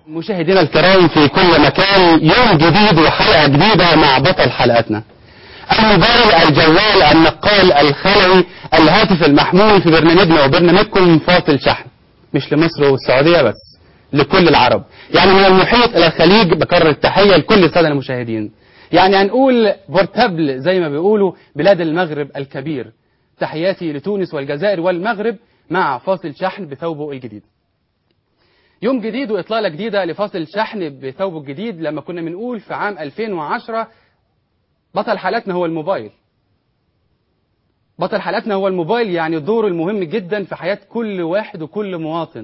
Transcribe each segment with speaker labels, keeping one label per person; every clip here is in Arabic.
Speaker 1: مشاهدينا الكرام في كل مكان، يوم جديد وحلقة جديدة مع بطل حلقتنا الموبايل، الجوال، النقال، الخلوي، الهاتف المحمول، في برنامجنا وبرنامجكم فاصل شحن، مش لمصر والسعودية بس، لكل العرب، يعني من المحيط إلى الخليج. بكرر التحية لكل السادة المشاهدين. يعني هنقول بورتابل زي ما بيقولوا بلاد المغرب الكبير. تحياتي لتونس والجزائر والمغرب مع فاصل شحن بثوبه الجديد. يوم جديد وإطلالة جديدة لفاصل شحن بثوبه الجديد. لما كنا بنقول في عام 2010 بطل حلقتنا هو الموبايل. بطل حلقتنا هو الموبايل، يعني دوره المهم جدا في حياة كل واحد وكل مواطن،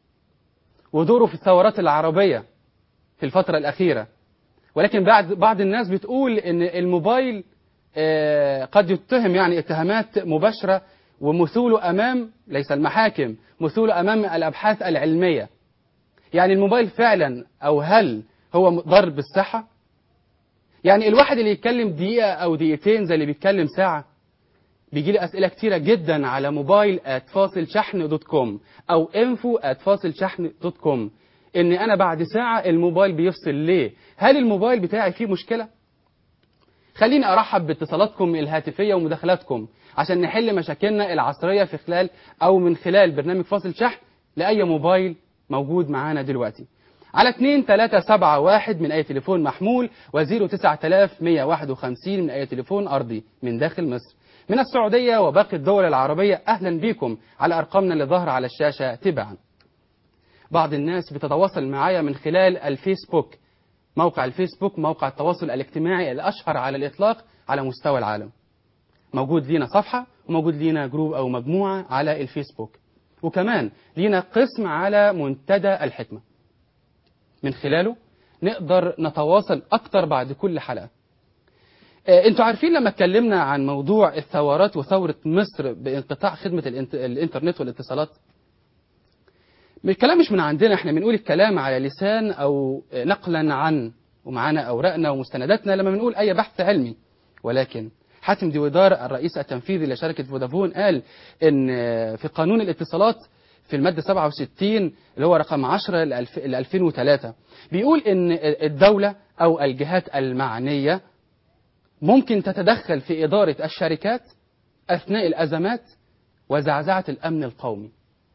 Speaker 1: ودوره في الثورات العربية في الفترة الأخيرة. ولكن بعض الناس بتقول إن الموبايل قد يتهم، يعني اتهامات مباشرة ومثوله أمام ليس المحاكم، مثوله أمام الأبحاث العلمية. يعني الموبايل فعلا أو هل هو ضار بالصحة؟ يعني الواحد اللي يتكلم دقيقة أو دقيقتين زي اللي بيتكلم ساعة. بيجي لي أسئلة كتيرة جدا على موبايل@فاصلشحن.com أو info@فاصلشحن.com إن أنا بعد ساعة الموبايل بيفصل ليه؟ هل الموبايل بتاعي فيه مشكلة؟ خليني أرحب باتصالاتكم الهاتفية ومداخلاتكم عشان نحل مشاكلنا العصرية في خلال أو من خلال برنامج فاصل شحن لأي موبايل موجود معانا دلوقتي على 2371 من أي تليفون محمول و09151 من أي تليفون أرضي من داخل مصر، من السعودية وباقي الدول العربية. أهلا بكم على أرقامنا اللي ظاهرة على الشاشة تبعا. بعض الناس بتتواصل معايا من خلال الفيسبوك. موقع الفيسبوك موقع التواصل الاجتماعي الأشهر على الإطلاق على مستوى العالم. موجود لينا صفحة وموجود لينا جروب أو مجموعة على الفيسبوك، وكمان لينا قسم على منتدى الحكمة من خلاله نقدر نتواصل أكتر بعد كل حلقة. انتوا عارفين لما اتكلمنا عن موضوع الثورات وثورة مصر بانقطاع خدمة الانترنت والاتصالات، الكلام مش من عندنا، احنا بنقول الكلام على لسان او نقلا عن ومعانا اوراقنا ومستنداتنا لما بنقول اي بحث علمي. ولكن حاتم ديودار الرئيس التنفيذي لشركة فودافون قال ان في قانون الاتصالات في المادة 67 اللي هو رقم 10 ل 2003 بيقول ان الدولة او الجهات المعنية ممكن تتدخل في إدارة الشركات أثناء الأزمات وزعزعة الأمن القومي.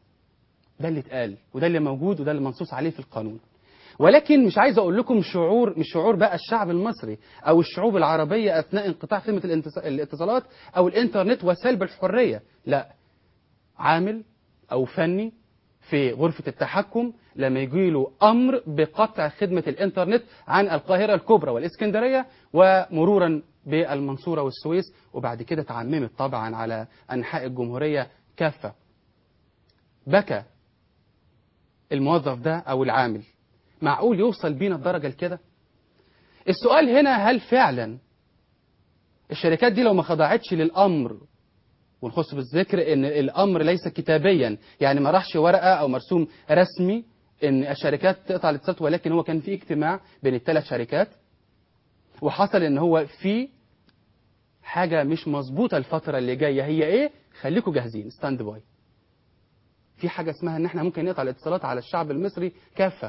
Speaker 1: ده اللي اتقال وده اللي موجود وده اللي منصوص عليه في القانون. ولكن مش عايز أقول لكم مش شعور بقى الشعب المصري أو الشعوب العربية أثناء انقطاع خدمة الاتصالات أو الإنترنت وسلب الحرية. لا، عامل أو فني في غرفة التحكم لما يجي له أمر بقطع خدمة الإنترنت عن القاهرة الكبرى والإسكندرية ومرورا بالمنصورة والسويس، وبعد كده تعممت طبعا على أنحاء الجمهورية كافة. بكى الموظف ده أو العامل. معقول يوصل بينا الدرجة لكده؟ السؤال هنا، هل فعلا الشركات دي لو ما خضعتش للأمر، ونخص بالذكر ان الامر ليس كتابيا، يعني ما راحش ورقه او مرسوم رسمي ان الشركات تقطع الاتصالات، ولكن هو كان في اجتماع بين الثلاث شركات وحصل ان هو في حاجه مش مظبوطه الفتره اللي جايه. هي ايه؟ خليكم جاهزين، ستاند باي. في حاجه اسمها ان احنا ممكن نقطع الاتصالات على الشعب المصري كافه.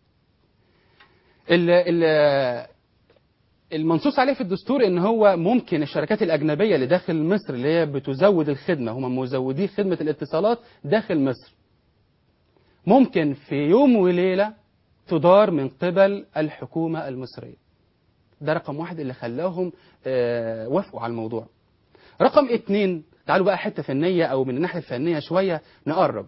Speaker 1: المنصوص عليه في الدستور ان هو ممكن الشركات الاجنبيه اللي داخل مصر اللي هي بتزود الخدمه، هم مزودي خدمه الاتصالات داخل مصر، ممكن في يوم وليله تدار من قبل الحكومه المصريه. ده رقم واحد اللي خلاهم وافقوا على الموضوع. رقم 2، تعالوا بقى حته فنيه او من الناحيه الفنيه شويه نقرب.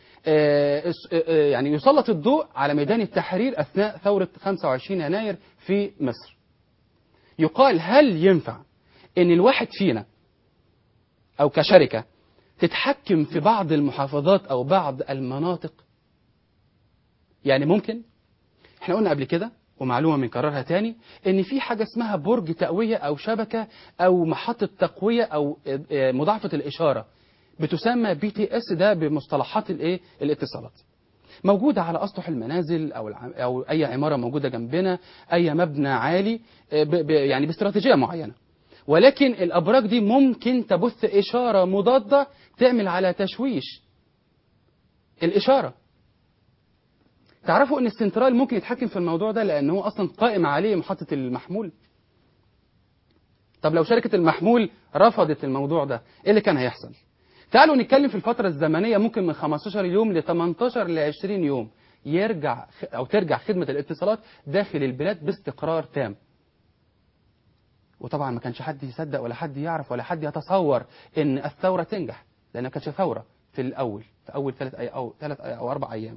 Speaker 1: يعني يسلط الضوء على ميدان التحرير اثناء ثوره 25 يناير في مصر. يقال هل ينفع ان الواحد فينا او كشركة تتحكم في بعض المحافظات او بعض المناطق؟ يعني ممكن. احنا قلنا قبل كده ومعلومة بنكررها تاني ان في حاجة اسمها برج تقوية او شبكة او محطة تقوية او مضاعفة الاشارة بتسمى BTS، ده بمصطلحات الاتصالات، موجودة على أسطح المنازل أو أي عمارة موجودة جنبنا، أي مبنى عالي يعني باستراتيجية معينة. ولكن الأبراج دي ممكن تبث إشارة مضادة تعمل على تشويش الإشارة. تعرفوا ان السنترال ممكن يتحكم في الموضوع ده لان هو اصلا قائم عليه محطة المحمول. طب لو شركة المحمول رفضت الموضوع ده ايه اللي كان هيحصل؟ تعالوا نتكلم في الفترة الزمنية ممكن من 15 يوم ل 18 ل 20 يوم ترجع خدمة الاتصالات داخل البلاد باستقرار تام. وطبعا ما كانش حد يصدق ولا حد يعرف ولا حد يتصور ان الثورة تنجح، لانها كانتش ثورة في اول 3 او 4 ايام.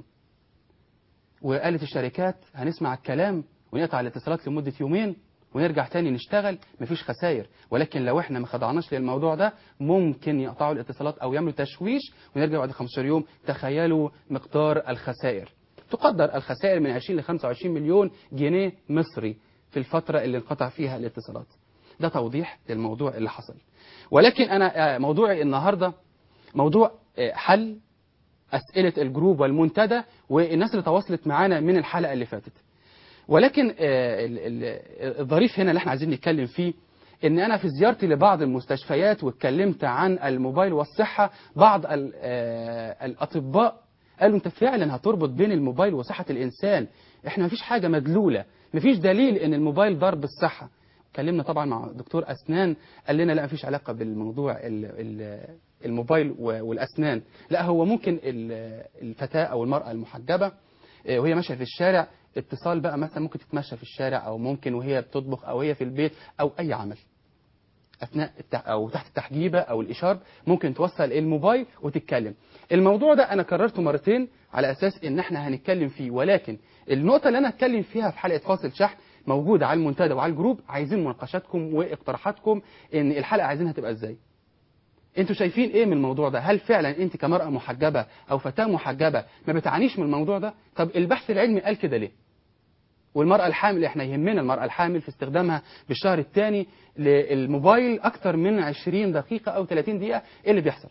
Speaker 1: وقالت الشركات هنسمع الكلام ونقطع الاتصالات لمدة يومين ونرجع تاني نشتغل، مفيش خسائر. ولكن لو احنا ما خضعناش للموضوع ده ممكن يقطعوا الاتصالات او يعملوا تشويش ونرجع بعد 15 يوم. تخيلوا مقدار الخسائر. تقدر الخسائر من 20 ل 25 مليون جنيه مصري في الفترة اللي انقطع فيها الاتصالات. ده توضيح للموضوع اللي حصل. ولكن انا موضوعي النهاردة موضوع حل أسئلة الجروب والمنتدى والناس اللي تواصلت معانا من الحلقة اللي فاتت. ولكن الظريف هنا اللي احنا عايزين نتكلم فيه ان انا في زيارتي لبعض المستشفيات واتكلمت عن الموبايل والصحة، بعض الاطباء قالوا انت فعلا هتربط بين الموبايل وصحة الانسان؟ احنا مفيش حاجة مدلولة، مفيش دليل ان الموبايل ضار بالصحة. اتكلمنا طبعا مع دكتور اسنان قال لنا لا مفيش علاقة بالموضوع الموبايل والاسنان، لا هو ممكن الفتاة او المرأة المحجبة وهي ماشية في الشارع اتصال بقى مثلا ممكن تتمشى في الشارع او ممكن وهي بتطبخ او هي في البيت او اي عمل اثناء او تحت التحجيبه او الاشارب ممكن توصل الموبايل وتتكلم. الموضوع ده انا كررته مرتين على اساس ان احنا هنتكلم فيه، ولكن النقطه اللي انا هتكلم فيها في حلقه فاصل شحن موجوده على المنتدى وعلى الجروب. عايزين مناقشاتكم واقتراحاتكم ان الحلقه عايزينها تبقى ازاي. انتوا شايفين ايه من الموضوع ده؟ هل فعلا انت كمرأة محجبة او فتاة محجبة ما بتعانيش من الموضوع ده؟ طب البحث العلمي قال كده ليه؟ والمرأة الحامل احنا يهمنا المرأة الحامل في استخدامها بالشهر الثاني للموبايل اكتر من 20 دقيقة او 30 دقيقة، ايه اللي بيحصل؟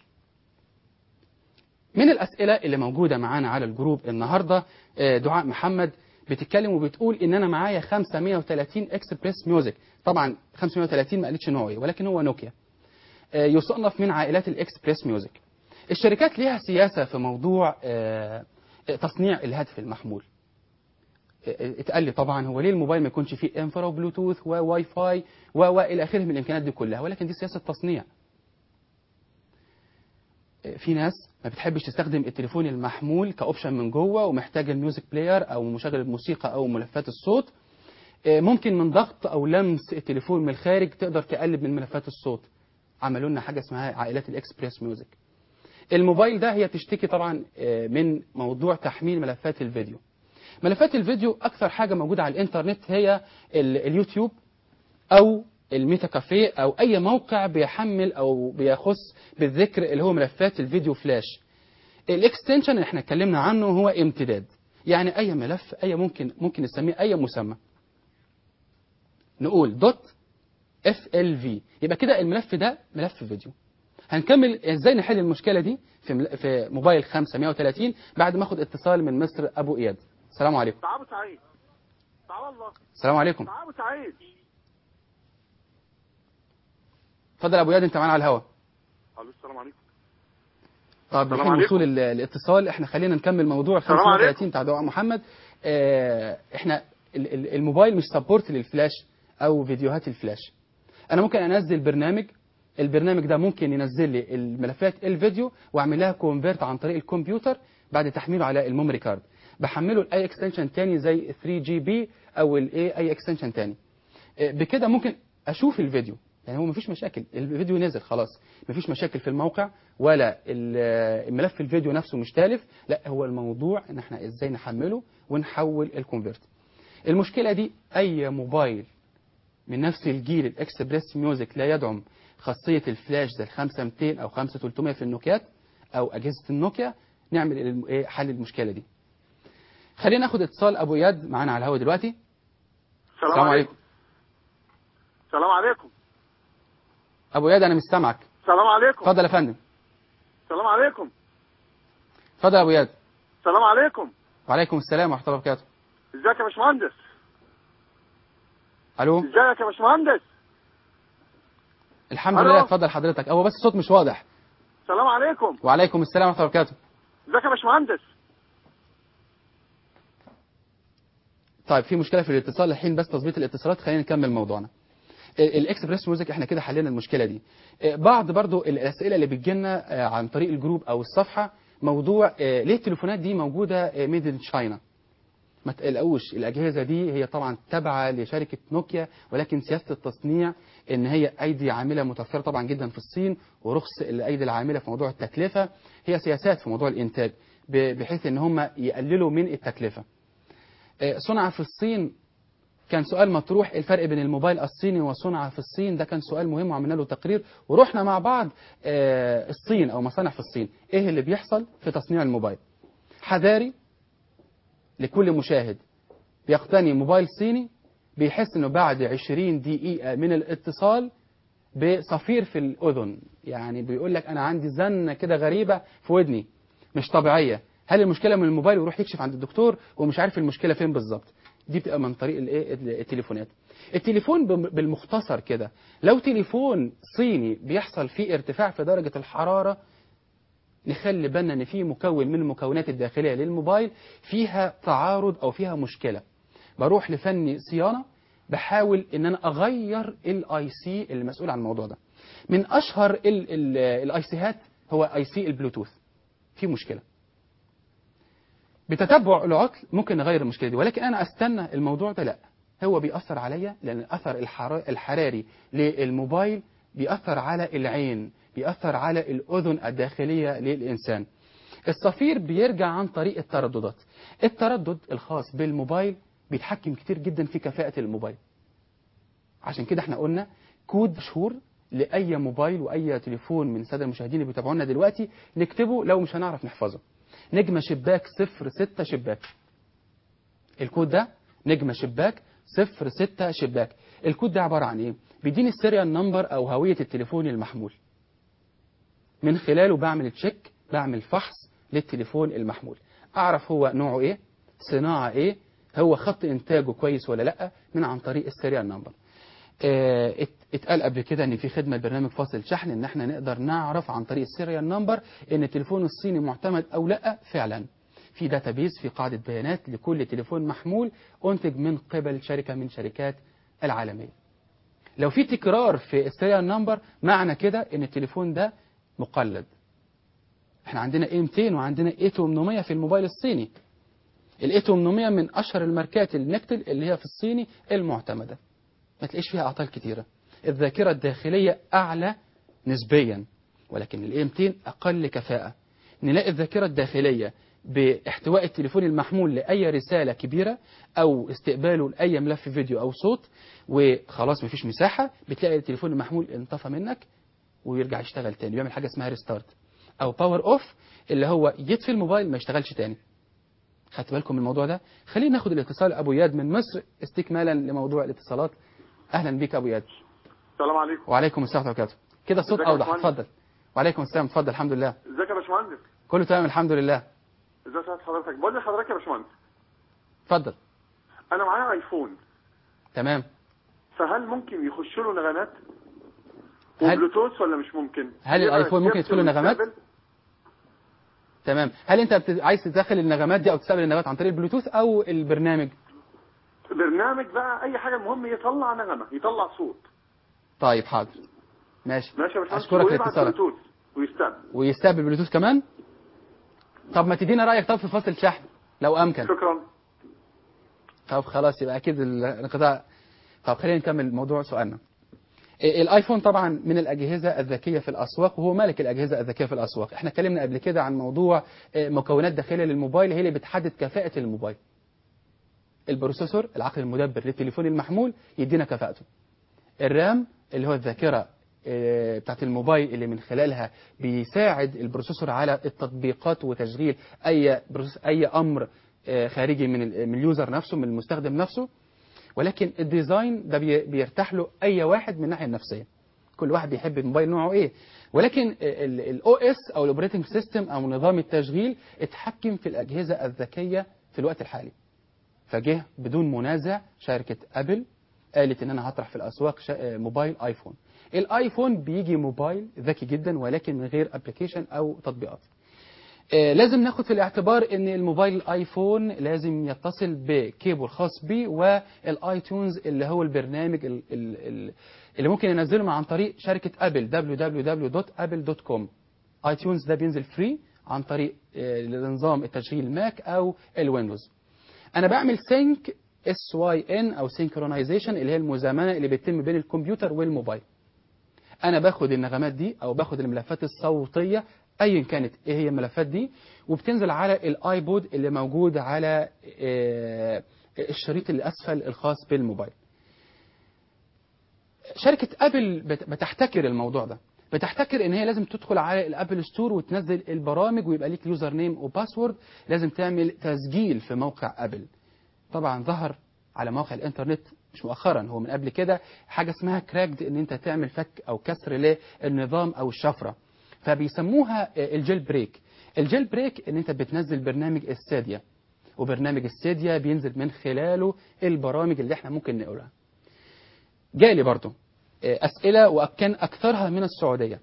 Speaker 1: من الاسئلة اللي موجودة معانا على الجروب النهاردة دعاء محمد بتتكلم وبتقول ان انا معايا 530 اكسبريس ميوزك. طبعا 530 ما قالتش نوعي ولكن هو نوكيا، يصنف من عائلات الاكسبريس ميوزك. الشركات ليها سياسة في موضوع تصنيع الهاتف المحمول. اتقال لي طبعا هو ليه الموبايل ما يكونش فيه انفرا وبلوتوث وواي فاي والى اخره من الامكانيات دي كلها، ولكن دي سياسة تصنيع. في ناس ما بتحبش تستخدم التليفون المحمول كاوبشن من جوه ومحتاج الميوزك بلاير او مشغل الموسيقى او ملفات الصوت. ممكن من ضغط او لمس التليفون من الخارج تقدر تقلب من ملفات الصوت. عملوا لنا حاجة اسمها عائلات الاكسبريس ميوزك. الموبايل ده هي تشتكي طبعا من موضوع تحميل ملفات الفيديو. ملفات الفيديو أكثر حاجة موجودة على الإنترنت هي اليوتيوب أو الميتا كافيه أو أي موقع بيحمل أو بيخص بالذكر اللي هو ملفات الفيديو فلاش. الاكستنشن اللي احنا اتكلمنا عنه هو امتداد، يعني أي ملف أي ممكن نسميه أي مسمى. نقول دوت FLV يبقى كده الملف ده ملف فيديو. هنكمل ازاي نحل المشكلة دي في موبايل 530 بعد ما اخد اتصال من مصر ابو اياد. السلام عليكم.
Speaker 2: تعالوا سعيد. تعالوا الله.
Speaker 1: السلام عليكم.
Speaker 2: تعالوا سعيد.
Speaker 1: اتفضل ابو اياد انت معانا على الهواء.
Speaker 2: الو السلام عليكم.
Speaker 1: طب بحين وصول الاتصال احنا خلينا نكمل موضوع 530 بتاع دعاء محمد. احنا الموبايل مش سبورت للفلاش او فيديوهات الفلاش. انا ممكن انزل برنامج، البرنامج ده ممكن ينزل لي الملفات الفيديو واعمل لها كونفيرت عن طريق الكمبيوتر بعد تحميله على الميموري كارد. بحمله لاي اكستنشن تاني زي 3GB او اي اكستنشن تاني. بكده ممكن اشوف الفيديو، يعني هو مفيش مشاكل، الفيديو نزل خلاص، مفيش مشاكل في الموقع ولا الملف الفيديو نفسه مش تالف، لا هو الموضوع ان احنا ازاي نحمله ونحول الكونفيرت. المشكلة دي اي موبايل من نفس الجيل الاكسبريس ميوزك لا يدعم خاصية الفلاش زي ال 5200 أو 5300 في النوكيات أو أجهزة النوكيا، نعمل حل المشكلة دي. خلينا ناخد اتصال أبو إياد معانا على الهواء دلوقتي.
Speaker 2: السلام عليكم. السلام عليكم.
Speaker 1: أبو إياد أنا مش سامعك.
Speaker 2: السلام عليكم.
Speaker 1: اتفضل يا فندم.
Speaker 2: السلام عليكم.
Speaker 1: اتفضل يا أبو إياد.
Speaker 2: السلام عليكم.
Speaker 1: وعليكم السلام ورحمة الله وبركاته.
Speaker 2: ازيك يا باشمهندس؟
Speaker 1: ألو.
Speaker 2: ازيك يا باشمهندس؟
Speaker 1: الحمد لله. اتفضل حضرتك، هو بس الصوت مش واضح.
Speaker 2: السلام عليكم.
Speaker 1: وعليكم السلام ورحمة الله وبركاته.
Speaker 2: ازيك يا باشمهندس؟
Speaker 1: طيب في مشكله في الاتصال الحين، بس تظبيط الاتصالات. خلينا نكمل موضوعنا. الاكسبريس ميوزك احنا كده حلينا المشكله دي. بعض برضو الاسئله اللي بتجيلنا عن طريق الجروب او الصفحه، موضوع ليه التليفونات دي موجوده ميد ان تشاينا؟ ما تقلقوش، الاجهزه دي هي طبعا تابعه لشركه نوكيا، ولكن سياسه التصنيع ان هي ايدي عامله متوفره طبعا جدا في الصين، ورخص الايدي العامله في موضوع التكلفه. هي سياسات في موضوع الانتاج بحيث ان هم يقللوا من التكلفه. صنع في الصين كان سؤال مطروح، الفرق بين الموبايل الصيني وصنع في الصين، ده كان سؤال مهم وعملنا له تقرير، ورحنا مع بعض الصين او مصانع في الصين، ايه اللي بيحصل في تصنيع الموبايل. حذاري لكل مشاهد بيقتني موبايل صيني بيحس انه بعد 20 دقيقة من الاتصال بصفير في الأذن، يعني بيقول لك أنا عندي زنة كده غريبة في ودني مش طبيعية. هل المشكلة من الموبايل؟ ويروح يكشف عند الدكتور ومش عارف المشكلة فين بالظبط. دي بتبقى من طريق التليفونات. التليفون بالمختصر كده، لو تليفون صيني بيحصل فيه ارتفاع في درجة الحرارة، نخلي بالنا ان في مكون من المكونات الداخلية للموبايل فيها تعارض او فيها مشكلة. بروح لفني صيانة، بحاول ان انا اغير الاي سي المسؤول عن الموضوع ده. من اشهر الاي سيهات هو اي سي البلوتوث، في مشكلة. بتتبع العطل ممكن نغير المشكلة دي، ولكن انا استنى الموضوع ده؟ لا، هو بيأثر عليا، لان الاثر الحراري للموبايل بيأثر على العين، بيأثر على الاذن الداخلية للانسان. الصفير بيرجع عن طريق الترددات. التردد الخاص بالموبايل بيتحكم كتير جدا في كفاءة الموبايل. عشان كده احنا قلنا كود مشهور لأي موبايل وأي تليفون من السادة المشاهدين اللي بيتابعونا دلوقتي نكتبه لو مش هنعرف نحفظه: نجمة شباك 06 شباك. الكود ده نجمة شباك 06 شباك. الكود ده عبارة عن ايه؟ بيديني السيريال نمبر او هوية التليفون المحمول، من خلاله بعمل تشيك، بعمل فحص للتليفون المحمول، اعرف هو نوعه ايه، صناعة ايه، هو خط انتاجه كويس ولا لا، من عن طريق السيريال نمبر. اتقال قبل كده ان في خدمه برنامج فاصل شحن ان احنا نقدر نعرف عن طريق السيريال نمبر ان التليفون الصيني معتمد او لا. فعلا في داتابيز، في قاعده بيانات لكل تليفون محمول انتج من قبل شركه من شركات العالميه. لو في تكرار في السيريال نمبر معنى كده ان التليفون ده مقلد. احنا عندنا A200 وعندنا A800 في الموبايل الصيني. ال A800 من اشهر الماركات النكتل اللي هي في الصيني المعتمده، ما تلاقيش فيها اعطال كتيره. الذاكره الداخليه اعلى نسبيا، ولكن ال A200 اقل كفاءه. نلاقي الذاكره الداخليه باحتواء التليفون المحمول لاي رساله كبيره او استقباله لاي ملف فيديو او صوت، وخلاص مفيش مساحه، بتلاقي التليفون المحمول انطفى منك ويرجع يشتغل تاني، بيعمل حاجه اسمها ريستارت او باور اوف، اللي هو يطفي الموبايل ما يشتغلش تاني. خدت بالكم من الموضوع ده؟ خلينا ناخد الاتصال ابو اياد من مصر استكمالا لموضوع الاتصالات. اهلا بيك ابو اياد.
Speaker 2: السلام عليكم.
Speaker 1: وعليكم السلام ورحمه الله وبركاته. كده الصوت
Speaker 2: ازيك يا
Speaker 1: اوضح،
Speaker 2: باشمهندس؟
Speaker 1: اتفضل. وعليكم السلام، اتفضل. الحمد لله
Speaker 2: ازيك يا باشمهندس؟
Speaker 1: كله تمام الحمد لله.
Speaker 2: ازي حضرتك؟ بقول لحضرتك يا باشمهندس،
Speaker 1: اتفضل.
Speaker 2: انا معايا ايفون،
Speaker 1: تمام.
Speaker 2: فهل ممكن يخش له نغمات
Speaker 1: هل
Speaker 2: وبلوتوث ولا مش ممكن؟
Speaker 1: هل
Speaker 2: يبقى
Speaker 1: الايفون ممكن يدخل له
Speaker 2: يرسل
Speaker 1: نغمات؟
Speaker 2: ويستقبل؟
Speaker 1: تمام. هل انت عايز تدخل النغمات دي او تستقبل النغمات عن طريق البلوتوث او البرنامج؟
Speaker 2: برنامج بقى، اي حاجه، المهم يطلع نغمه، يطلع صوت.
Speaker 1: طيب حاضر، ماشي.
Speaker 2: ماشي يا باشمهندس،
Speaker 1: اشكرك
Speaker 2: ويبعت
Speaker 1: لاتصالك.
Speaker 2: بلوتوث ويستقبل.
Speaker 1: ويستقبل بلوتوث كمان؟ طب ما تدينا رايك طب في فاصل شحن لو امكن.
Speaker 2: شكرا.
Speaker 1: طب خلاص يبقى اكيد الانقطاع. طب خلينا نكمل موضوع سؤالنا. الايفون طبعا من الاجهزه الذكيه في الاسواق، وهو مالك الاجهزه الذكيه في الاسواق. احنا اتكلمنا قبل كده عن موضوع مكونات داخليه للموبايل هي اللي بتحدد كفاءه الموبايل. البروسيسور العقل المدبر للتليفون المحمول يدينا كفاءته. الرام اللي هو الذاكره بتاعت الموبايل اللي من خلالها بيساعد البروسيسور على التطبيقات وتشغيل اي امر خارجي من اليوزر نفسه، من المستخدم نفسه. ولكن الديزاين ده بيرتاح له اي واحد من الناحيه النفسيه، كل واحد بيحب الموبايل نوعه ايه. ولكن الاو اس او الاوبريتنج سيستم او نظام التشغيل اتحكم في الاجهزه الذكيه في الوقت الحالي. فجه بدون منازع شركه ابل قالت ان انا هطرح في الاسواق موبايل ايفون. الايفون بيجي موبايل ذكي جدا ولكن من غير ابلكيشن او تطبيقات. لازم ناخد في الاعتبار ان الموبايل الايفون لازم يتصل بكيبل خاص بيه، والايتونز اللي هو البرنامج اللي ممكن ينزله عن طريق شركة ابل www.apple.com. ايتونز ده بينزل فري عن طريق نظام التشغيل ماك او الويندوز. انا بعمل سينك SYN او سينكرونايزيشن اللي هي المزامنة اللي بتتم بين الكمبيوتر والموبايل. انا باخد النغمات دي او باخد الملفات الصوتيه ايا كانت ايه هي الملفات دي، وبتنزل على الايبود اللي موجود على الشريط اللي اسفل الخاص بالموبايل. شركه ابل بتحتكر الموضوع ده، بتحتكر ان هي لازم تدخل على الابل ستور وتنزل البرامج ويبقى ليك يوزر نيم وباسورد، لازم تعمل تسجيل في موقع ابل. طبعا ظهر على مواقع الانترنت مش مؤخرا، هو من قبل كده حاجه اسمها كراكد، ان انت تعمل فك او كسر للنظام او الشفره، فبيسموها الجيل بريك. الجيل بريك ان انت بتنزل برنامج الساديا، وبرنامج الساديا بينزل من خلاله البرامج اللي احنا ممكن نقولها. جالي برضو اسئله وكان اكثرها من السعوديه.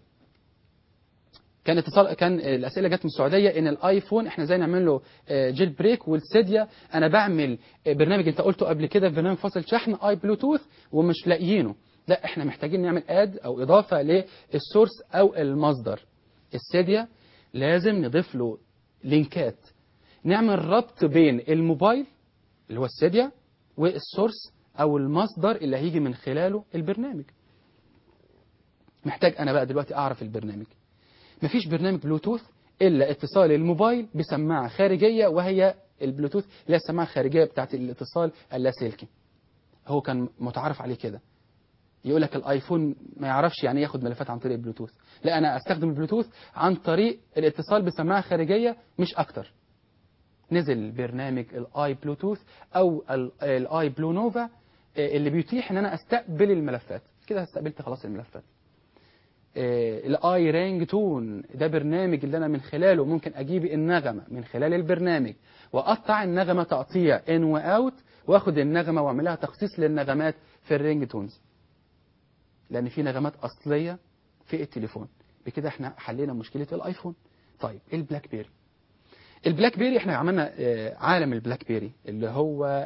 Speaker 1: كان الاسئله جت من السعوديه ان الايفون احنا ازاي نعمل له جيل بريك، والسيديا انا بعمل برنامج انت قلته قبل كده، برنامج فاصل شحن اي بلوتوث ومش لاقيينه. لا احنا محتاجين نعمل اد او اضافه للسورس او المصدر. السيديا لازم نضيف له لينكات، نعمل ربط بين الموبايل اللي هو السيديا والسورس او المصدر اللي هيجي من خلاله البرنامج. محتاج انا بقى دلوقتي اعرف البرنامج. مفيش برنامج بلوتوث الا اتصال الموبايل بسماعه خارجيه، وهي البلوتوث اللي هي السماعه الخارجيه بتاعت الاتصال اللاسلكي. هو كان متعارف عليه كده. يقول لك الايفون ما يعرفش يعني ياخد ملفات عن طريق البلوتوث. لا انا استخدم البلوتوث عن طريق الاتصال بسماعه خارجيه مش اكتر. نزل برنامج الاي بلوتوث او الاي بلو نوفا اللي بيتيح ان انا استقبل الملفات. كده استقبلت خلاص الملفات. الاي رينج تون ده برنامج اللي انا من خلاله ممكن اجيب النغمه من خلال البرنامج واقطع النغمه تقطيع ان واوت، واخد النغمه واعملها تخصيص للنغمات في الرينج تونز، لان في نغمات اصليه في التليفون. بكده احنا حلينا مشكله الايفون. طيب البلاك بيري. البلاك بيري احنا عملنا عالم البلاك بيري اللي هو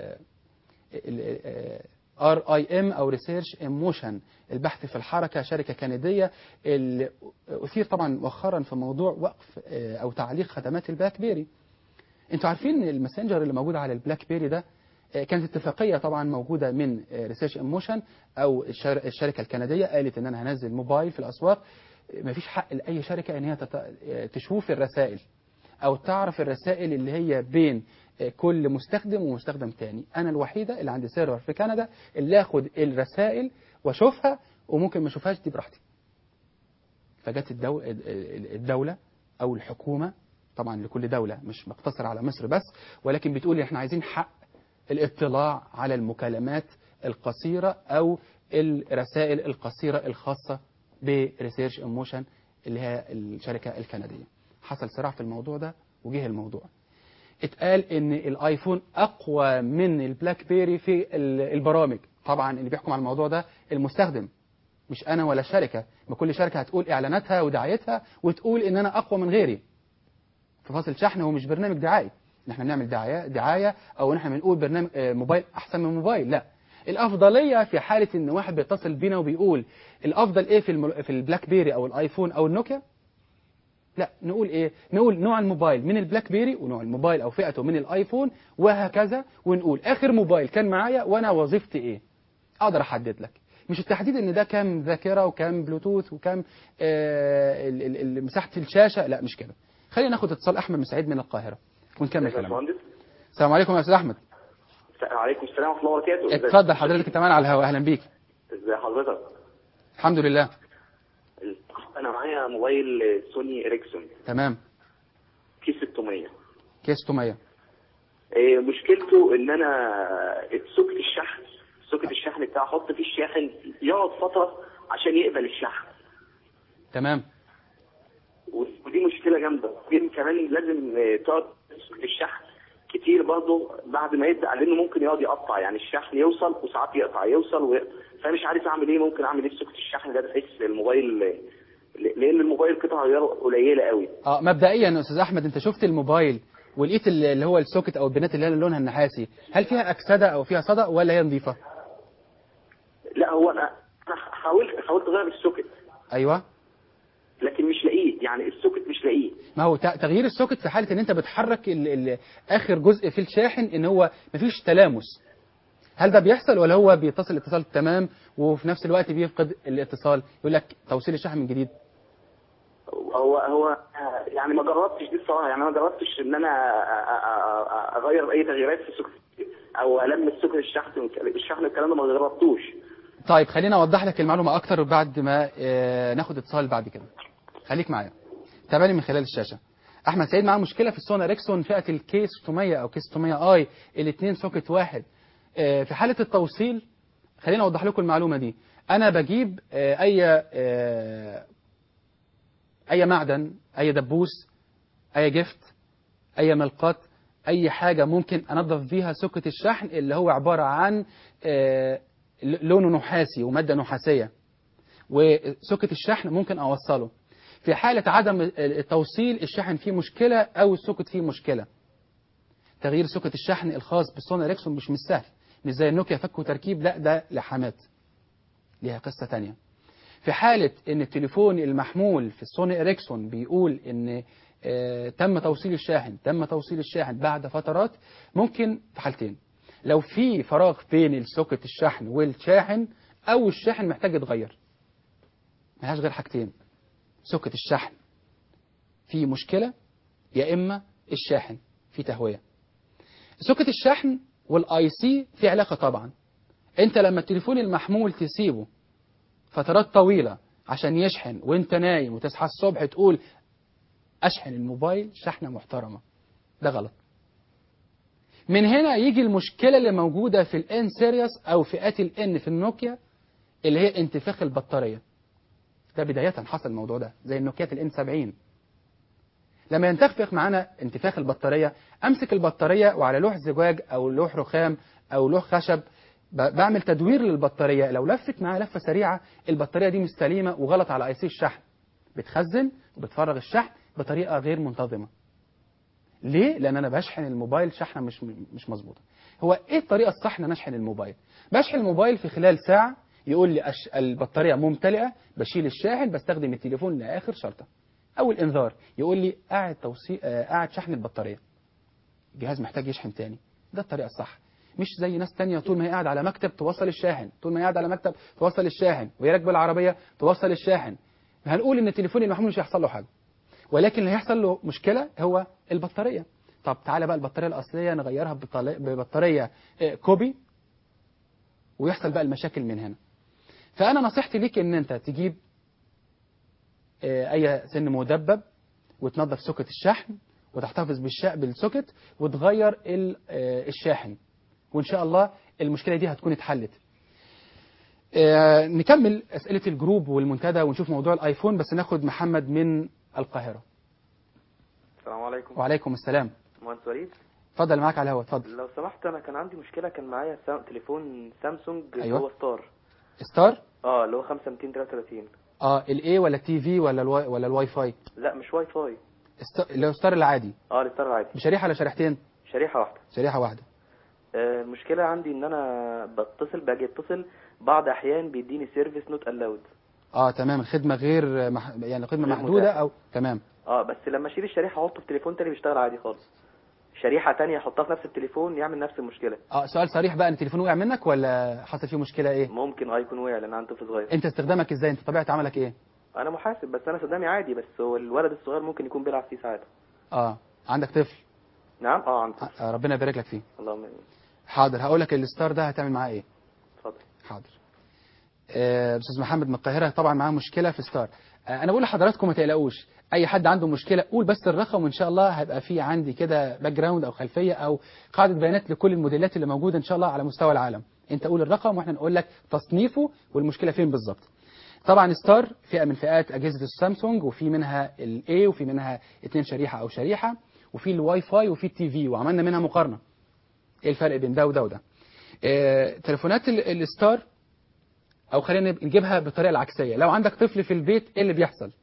Speaker 1: RIM أو Research in Motion، البحث في الحركة، شركة كندية اللي أثير طبعا مؤخرا في موضوع وقف أو تعليق خدمات البلاك بيري. انتوا عارفين الماسنجر اللي موجود على البلاك بيري ده كانت اتفاقية طبعا موجودة من Research in Motion أو الشركة الكندية، قالت ان انا هنزل موبايل في الأسواق. مفيش حق لأي شركة ان هي تشوف الرسائل أو تعرف الرسائل اللي هي بين كل مستخدم ومستخدم تاني. أنا الوحيدة اللي عندي سيرفر في كندا اللي أخد الرسائل وأشوفها، وممكن ما أشوفهاش دي براحتي. فجت الدولة أو الحكومة، طبعا لكل دولة مش مقتصر على مصر بس، ولكن بتقول إحنا عايزين حق الاطلاع على المكالمات القصيرة أو الرسائل القصيرة الخاصة بريسيرش إيموشن اللي هي الشركة الكندية. حصل صراع في الموضوع ده وجه الموضوع. اتقال ان الايفون اقوى من البلاك بيري في البرامج. طبعا اللي بيحكم على الموضوع ده المستخدم، مش انا ولا الشركه. ما كل شركه هتقول اعلاناتها ودعايتها وتقول ان انا اقوى من غيري. في فاصل شحن هو مش برنامج دعائي ان احنا بنعمل دعايه او ان احنا بنقول برنامج موبايل احسن من موبايل. لا، الافضليه في حاله ان واحد بيتصل بينا وبيقول الافضل ايه في البلاك بيري او الايفون او النوكيا. لا، نقول ايه؟ نقول نوع الموبايل من البلاك بيري ونوع الموبايل او فئته من الايفون وهكذا، ونقول اخر موبايل كان معايا وانا وظيفتي ايه. اقدر احدد لك، مش التحديد ان ده كام ذاكره وكام بلوتوث وكام مساحه الشاشه. لا مش كده. خلينا ناخد اتصال احمد من سعيد من القاهره ونكمل كلامنا. السلام عليكم يا استاذ احمد.
Speaker 2: وعليكم السلام ورحمه الله وبركاته.
Speaker 1: اتفضل حضرتك، انت معانا على الهواء. اهلا بيك.
Speaker 2: ازي حضرتك؟
Speaker 1: الحمد لله.
Speaker 2: انا معايا موبايل سوني اريكسون.
Speaker 1: تمام.
Speaker 2: كيس 600.
Speaker 1: كيس 600.
Speaker 2: مشكلته ان انا سوكت الشحن بتاعه احط فيه الشاحن يقعد فتره عشان يقبل الشحن.
Speaker 1: تمام.
Speaker 2: ودي مشكله جامده. كمان لازم تقعد سوكت الشحن كتير برضه بعد ما يبدا، لانه ممكن يقعد يقطع، يعني الشحن يوصل وساعات يقطع، يوصل فانا مش عارف اعمل ايه. ممكن اعمل ايه في سوكت الشحن ده بحيث الموبايل لان الموبايل قطع غيار قليله قوي.
Speaker 1: مبدئيا يا استاذ احمد، انت شفت الموبايل ولقيت اللي هو السوكت او البنات اللي هي لونها النحاسي، هل فيها اكسده او فيها صدأ ولا هي نظيفه؟
Speaker 2: لا، هو انا حاولت اغير السوكت.
Speaker 1: ايوه.
Speaker 2: لكن مش لاقيه، يعني السوكت مش لاقيه.
Speaker 1: ما هو تغيير السوكت في حاله ان انت بتحرك اخر جزء في الشاحن، ان هو مفيش تلامس. هل ده بيحصل ولا هو بيتصل الاتصال تمام وفي نفس الوقت بيفقد الاتصال، يقول لك توصيل الشحن من جديد؟
Speaker 2: هو يعني ما جربتش دي الصراحه، يعني ما جربتش ان انا اغير اي تغييرات في السوكت او المس سوكت الشحن الكلام ده ما جربتوش.
Speaker 1: طيب خليني اوضح لك المعلومه اكتر بعد ما ناخد اتصال بعد كده. خليك معايا، تابعني من خلال الشاشه. احمد سعيد معاه مشكله في السونا اريكسون فئه الكي 600 او كي 600 اي، الاثنين سوكت واحد. في حاله التوصيل خليني اوضح لكم المعلومه دي. انا بجيب اي معدن، اي دبوس، اي جفت، اي ملقط، اي حاجه ممكن انظف بيها سوكت الشحن اللي هو عباره عن لونه نحاسي وماده نحاسيه، وسوكت الشحن ممكن اوصله. في حاله عدم التوصيل، الشحن فيه مشكله او السوكت فيه مشكله. تغيير سوكت الشحن الخاص بالسونا اريكسون مش سهل، مش زي النوكيا فك وتركيب، لا ده لحامات ليها قصه تانية. في حالة ان التليفون المحمول في السوني اريكسون بيقول ان تم توصيل الشاحن بعد فترات، ممكن في حالتين: لو في فراغ بين السوكت الشحن والشاحن، او الشاحن محتاج يتغير. ملهاش غير حاجتين: سوكت الشحن فيه مشكلة، يا اما الشاحن فيه تهوية. سوكت الشحن والاي سي في علاقة طبعا. انت لما التليفون المحمول تسيبه فترات طويلة عشان يشحن وانت نايم وتصحى الصبح تقول اشحن الموبايل شحنة محترمة، ده غلط. من هنا يجي المشكلة اللي موجودة في الان سيريس او فئات الان في النوكيا، اللي هي انتفاخ البطارية. ده بداية حصل الموضوع ده زي النوكيات الان 70. لما ينتفخ معانا انتفاخ البطارية، امسك البطارية وعلى لوح زجاج او لوح رخام او لوح خشب بعمل تدوير للبطارية. لو لفت معاها لفة سريعة، البطارية دي مش سليمة وغلط على اي سي الشحن، بتخزن وبتفرغ الشحن بطريقة غير منتظمة. ليه؟ لان انا بشحن الموبايل شحنة مش مظبوطة. هو ايه الطريقة الصح ان انا اشحن الموبايل؟ بشحن الموبايل في خلال ساعة، يقول لي البطارية ممتلئة، بشيل الشاحن، بستخدم التليفون لاخر شرطة. اول انذار يقول لي قاعد شحن البطارية، الجهاز محتاج يشحن تاني. ده الطريقة الصح. مش زي ناس تانية طول ما هي قاعد على مكتب توصل الشاحن، طول ما هي قاعد على مكتب توصل الشاحن، وهي راكبه العربية توصل الشاحن. هنقول ان التليفون المحمول مش هيحصل له حاجة، ولكن اللي هيحصل له مشكلة هو البطارية. طب تعالى بقى البطارية الأصلية نغيرها ببطارية كوبي، ويحصل بقى المشاكل من هنا. فأنا نصيحتي ليك ان انت تجيب اي سن مدبب وتنظف سوكت الشحن وتحتفظ بالسوكت وتغير الشاحن، وإن شاء الله المشكلة دي هتكون اتحلت. نكمل أسئلة الجروب والمنتدى ونشوف موضوع الآيفون، بس ناخد محمد من القاهرة.
Speaker 3: السلام عليكم.
Speaker 1: وعليكم السلام.
Speaker 3: مهندس وليد،
Speaker 1: اتفضل معاك على الهواء، اتفضل.
Speaker 3: لو سمحت انا كان عندي مشكله، كان معايا تليفون سامسونج اللي
Speaker 1: أيوة.
Speaker 3: هو
Speaker 1: ستار
Speaker 3: اللي هو 5233.
Speaker 1: الاي ولا التي في ولا الواي فاي؟
Speaker 3: لا مش واي فاي،
Speaker 1: اللي هو ستار العادي.
Speaker 3: الستار العادي.
Speaker 1: بشريحة ولا شريحتين؟
Speaker 3: شريحه واحده.
Speaker 1: شريحة واحدة.
Speaker 3: المشكله عندي ان انا باجي اتصل بعض احيان بيديني سيرفيس نوت الاود.
Speaker 1: تمام، الخدمة غير يعني خدمة
Speaker 3: غير
Speaker 1: محدودة
Speaker 3: متاحة.
Speaker 1: او تمام.
Speaker 3: بس لما اشيل الشريحه احطه في تليفون تاني بيشتغل عادي خالص. شريحه تانية احطها في نفس التليفون يعمل نفس المشكله.
Speaker 1: سؤال صريح بقى، ان التليفون وقع منك ولا حصل فيه مشكلة ايه؟
Speaker 3: ممكن يكون وقع لان عندي طفل صغير.
Speaker 1: انت استخدامك ازاي؟ انت طبيعة عملك ايه؟
Speaker 3: انا محاسب، بس انا استخدامي عادي، بس هو الولد الصغير ممكن يكون بيلعب فيه ساعات.
Speaker 1: عندك طفل؟
Speaker 3: نعم عندي طفل.
Speaker 1: ربنا يبارك لك فيه.
Speaker 3: اللهم امين.
Speaker 1: حاضر، هقول لك الستار ده هتعمل معاه ايه.
Speaker 3: اتفضل.
Speaker 1: حاضر. استاذ محمد من القاهره طبعا معاه مشكله في ستار. انا بقول لحضراتكم ما تقلقوش، اي حد عنده مشكله قول بس الرقم، وان شاء الله هيبقى في عندي كده باك جراوند او خلفيه او قاعده بيانات لكل الموديلات اللي موجوده ان شاء الله على مستوى العالم. انت قول الرقم واحنا نقول لك تصنيفه والمشكله فين بالظبط. طبعا ستار فئه من فئات اجهزه السامسونج، وفي منها الاي وفي منها 2 شريحه او شريحه، وفي الواي فاي وفي التي في، وعملنا منها مقارنه ايه الفرق بين ده وده وده. تليفونات الستار، او خلينا نجيبها بالطريقه العكسيه، لو عندك طفل في البيت ايه اللي بيحصل؟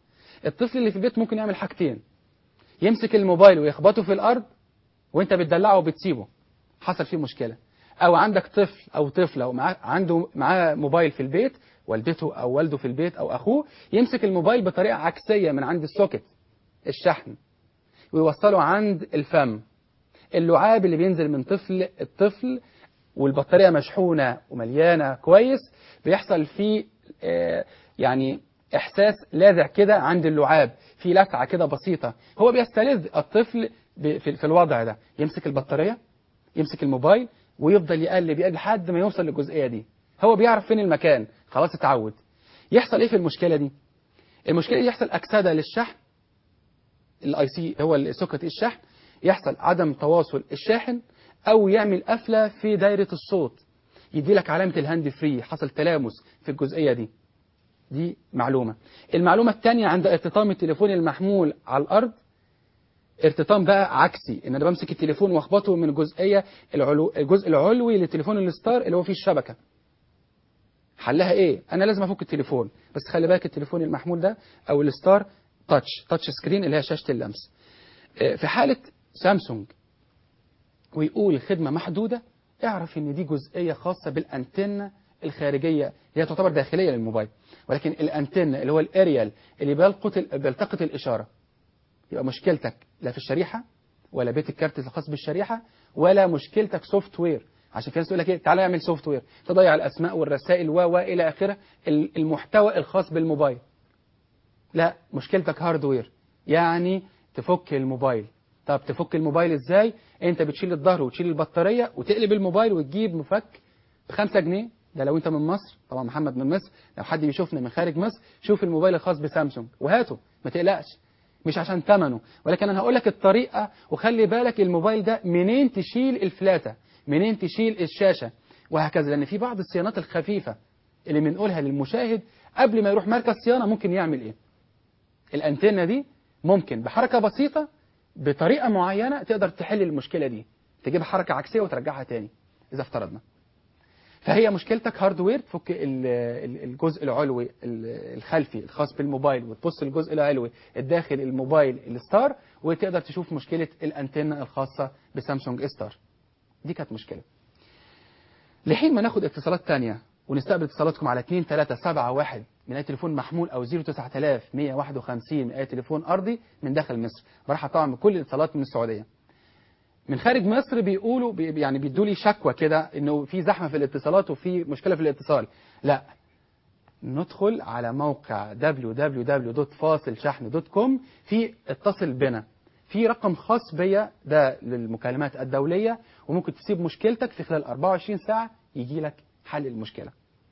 Speaker 1: الطفل اللي في البيت ممكن يعمل حاجتين: يمسك الموبايل ويخبطه في الارض وانت بتدلعه وبتسيبه، حصل فيه مشكله. او عندك طفل او طفله عنده معاه موبايل في البيت، والدته او والده في البيت او اخوه، يمسك الموبايل بطريقه عكسيه من عند السوكت الشحن ويوصله عند الفم. اللعاب اللي بينزل من الطفل والبطارية مشحونة ومليانة كويس، بيحصل فيه يعني إحساس لاذع كده عند اللعاب، في لسعة كده بسيطة. هو بيستلذ الطفل في الوضع ده، يمسك البطارية، يمسك الموبايل ويفضل يقلب لحد ما يوصل للجزئية دي. هو بيعرف فين المكان، خلاص اتعود. يحصل ايه في المشكلة دي؟ المشكلة دي يحصل أكسدة للشحن، الاي سي هو السوكت الشحن، يحصل عدم تواصل الشاحن، او يعمل قفله في دايره الصوت، يدي لك علامه الهاند فري، حصل تلامس في الجزئيه دي. دي معلومه. المعلومه الثانيه، عند ارتطام التليفون المحمول على الارض، ارتطام بقى عكسي، ان انا بمسك التليفون واخبطه من الجزء العلوي للتليفون الستار اللي هو فيه الشبكه. حلها ايه؟ انا لازم افك التليفون، بس خلي بالك التليفون المحمول ده او الستار تاتش سكرين اللي هي شاشه اللمس. في حالة سامسونج ويقول خدمة محدودة، اعرف ان دي جزئية خاصة بالانتنة الخارجية، هي تعتبر داخلية للموبايل، ولكن الانتنة اللي هو الاريال اللي بيلتقط الاشارة. يبقى مشكلتك لا في الشريحة ولا بيت الكارت الخاص بالشريحة، ولا مشكلتك سوفت وير. عشان في ناس تقول لك ايه، تعالى اعمل سوفت وير، تضيع الاسماء والرسائل والى اخره، المحتوى الخاص بالموبايل. لا، مشكلتك هاردوير، يعني تفك الموبايل. طب تفك الموبايل ازاي؟ انت بتشيل الظهر وتشيل البطارية وتقلب الموبايل وتجيب مفك ب5 جنيه. ده لو انت من مصر، طبعا محمد من مصر، لو حد بيشوفنا من خارج مصر، شوف الموبايل الخاص بسامسونج وهاته، ما تقلقش، مش عشان ثمنه، ولكن انا هقول لك الطريقة. وخلي بالك الموبايل ده منين تشيل الفلاتة، منين تشيل الشاشة، وهكذا، لان في بعض الصيانات الخفيفة اللي بنقولها للمشاهد قبل ما يروح مركز صيانة ممكن يعمل ايه. الانتنة دي ممكن بحركة بسيطة بطريقة معينة تقدر تحل المشكلة دي، تجيب حركة عكسية وترجعها تاني إذا افترضنا. فهي مشكلتك هاردوير، تفك الجزء العلوي الخلفي الخاص بالموبايل، وتبص الجزء العلوي الداخل الموبايل الستار، وتقدر تشوف مشكلة الانتنة الخاصة بسامسونج ستار. دي كانت مشكلة. لحين ما ناخد اتصالات تانية ونستقبل اتصالاتكم على 2371 من اي تليفون محمول او 09151 من اي تليفون ارضي من داخل مصر. برحب طبعا بكل الاتصالات من السعوديه. من خارج مصر بيقولوا يعني بيدوا لي شكوى كده انه في زحمه في الاتصالات وفي مشكله في الاتصال. لا، ندخل على موقع www.fasilshahn.com، في اتصل بنا، في رقم خاص بيا ده للمكالمات الدوليه، وممكن تسيب مشكلتك في خلال 24 ساعه يجي لك حل المشكله.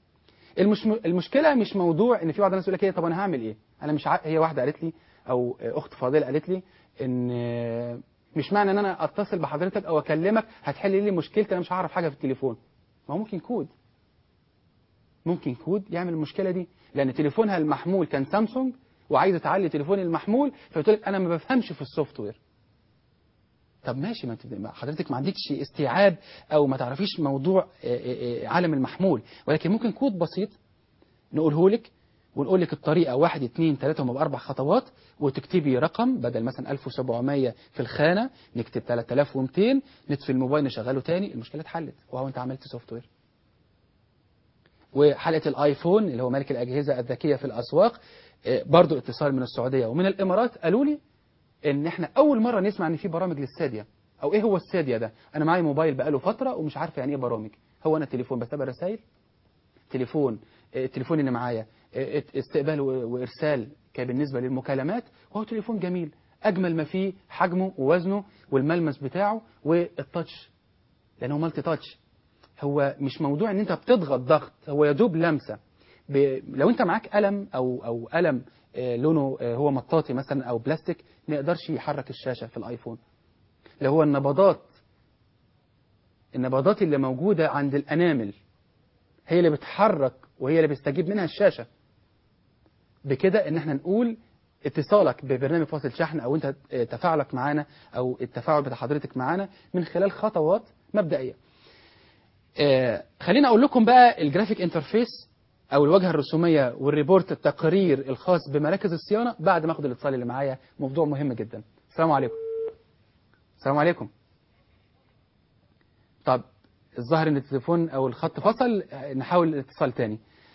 Speaker 1: المشكله مش موضوع ان في بعض الناس يقول لك ايه، طب انا هعمل ايه؟ انا مش هي واحده قالت لي، او اخت فاضله قالت لي، ان مش معنى ان انا اتصل بحضرتك او اكلمك هتحل لي مشكلتي، انا مش هعرف حاجه في التليفون. ما هو ممكن كود يعمل المشكله دي، لان تليفونها المحمول كان سامسونج وعايزه تعلي تليفوني المحمول، فبتقول لك انا ما بفهمش في السوفت وير. طب ماشي، ما حضرتك ما عندكش استيعاب او ما تعرفيش موضوع عالم المحمول، ولكن ممكن كود بسيط نقوله لك، ونقول لك الطريقة 1 2 3 هم ب4 خطوات، وتكتبي رقم بدل مثلا 1700 في الخانة نكتب 3200، نطفي الموبايل نشغله تاني، المشكلة اتحلت، وهو انت عملت سوفت وير. وحلقة الايفون اللي هو ملك الأجهزة الذكية في الأسواق، برضو اتصال من السعودية ومن الإمارات، قالوا لي ان احنا اول مرة نسمع ان في برامج للسادية، او ايه هو السادية ده؟ انا معايا موبايل بقاله فترة ومش عارف يعني ايه برامج. هو انا تليفون بتابع رسائل، التليفون اللي معايا استقبال وارسال بالنسبه للمكالمات، وهو تليفون جميل، اجمل ما فيه حجمه ووزنه والملمس بتاعه والتاتش، لانه مالتي تاتش. هو مش موضوع ان انت بتضغط ضغط، هو يدوب لمسه. لو انت معاك قلم او قلم لونه هو مطاطي مثلا او بلاستيك، ما يقدرش يحرك الشاشه في الايفون. لو هو النبضات اللي موجوده عند الانامل هي اللي بتحرك وهي اللي بيستجيب منها الشاشة. بكده ان احنا نقول اتصالك ببرنامج فاصل شحن، او انت تفاعلك معانا او التفاعل بتاع حضرتك معانا من خلال خطوات مبدئية. خلينا اقول لكم بقى الجرافيك انترفيس او الواجهه الرسوميه والريبورت التقرير الخاص بمراكز الصيانه بعد ما اخد الاتصال اللي معايا. موضوع مهم جدا. السلام عليكم. السلام عليكم. طب الظاهر ان التليفون او الخط فصل، نحاول الاتصال تاني.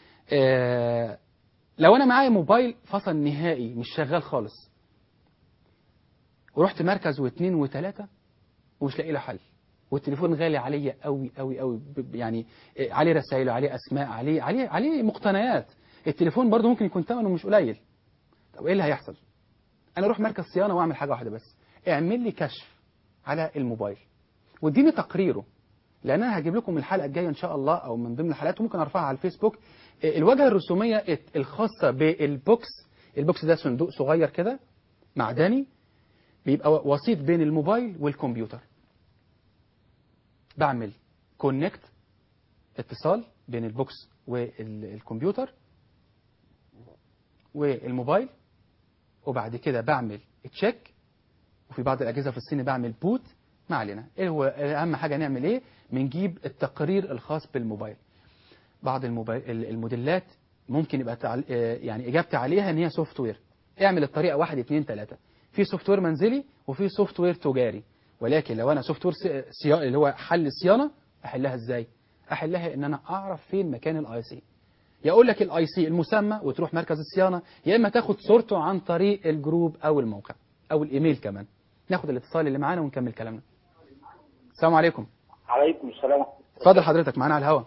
Speaker 1: لو انا معايا موبايل فصل نهائي مش شغال خالص، ورحت مركز واثنين وثلاثة ومش لاقي له حل، والتليفون غالي عليا قوي قوي قوي، يعني عليه رسائل وعليه اسماء، عليه مقتنيات. التليفون برضه ممكن يكون ثمنه مش قليل. طب ايه اللي هيحصل؟ انا اروح مركز صيانه واعمل حاجه واحده بس، اعمل لي كشف على الموبايل واديني تقريره، لان انا هجيب لكم الحلقه الجايه ان شاء الله، او من ضمن الحلقات ممكن ارفعها على الفيسبوك، الواجهه الرسوميه الخاصه بالبوكس. البوكس ده صندوق صغير كده معدني، بيبقى وسيط بين الموبايل والكمبيوتر. بعمل كونكت، اتصال بين البوكس والكمبيوتر والموبايل، وبعد كده بعمل تشيك، وفي بعض الأجهزة في الصين بعمل بوت. ما علينا، ايه هو اهم حاجة نعمل ايه؟ بنجيب التقرير الخاص بالموبايل. بعض الموديلات ممكن يبقى يعني اجابتي عليها ان هي سوفت وير. اعمل الطريقة 1 2 3. في سوفت وير منزلي وفي سوفت وير تجاري، ولكن لو انا سوفت وير اللي هو حل الصيانة، احلها ازاي؟ احلها ان انا اعرف فين مكان الاي سي. يقول لك الاي سي المسمى وتروح مركز الصيانة، يا اما تاخد صورته عن طريق الجروب او الموقع او الايميل كمان. ناخد الاتصال اللي معانا ونكمل كلامنا. السلام عليكم.
Speaker 4: عليكم السلام.
Speaker 1: اتفضل حضرتك، معانا على الهواء.